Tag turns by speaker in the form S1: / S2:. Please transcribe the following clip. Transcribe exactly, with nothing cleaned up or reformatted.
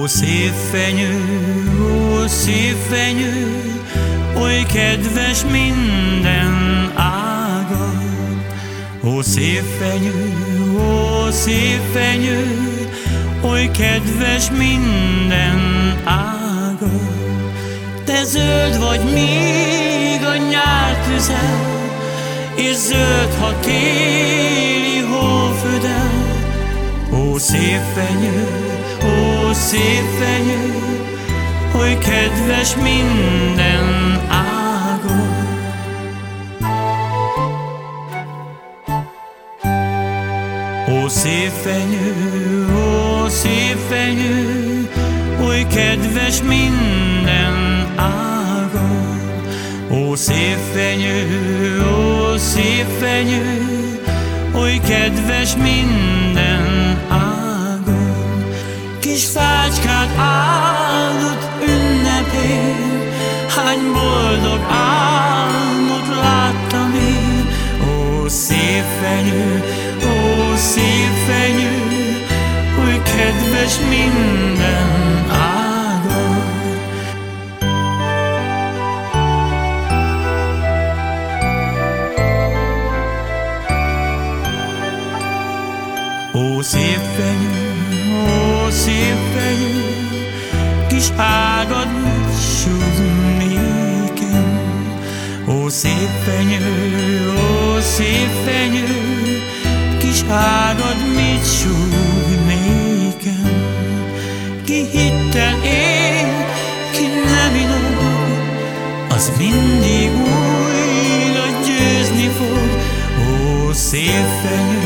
S1: Ó szép fenyő, ó szép fenyő, oly kedves minden ága. Ó szép fenyő, ó szép fenyő, oly kedves minden ága. Te zöld vagy még a nyár tüze, és zöld, ha téli hófödel. Ó szép fenyő, ó szép fenyő, oly kedves minden ága. Ó szép fenyő, ó szép fenyő, oly kedves minden ága. Ó szép fenyő, ó szép fenyő, oly kedves minden ága. Kis fácskát áldott ünnepén, hány boldog álmot láttam én. Ó szép fenyő, ó szép fenyő, oly kedves minden ága. Ó szép fenyő, ó szép fenyő, kis ágad mit súg nékem. Ó szép fenyő, ó szép fenyő, kis ágad mit súg nékem. Ki hittel él, ki nem inog, az mindig újra győzni fog. Ó szép fenyő,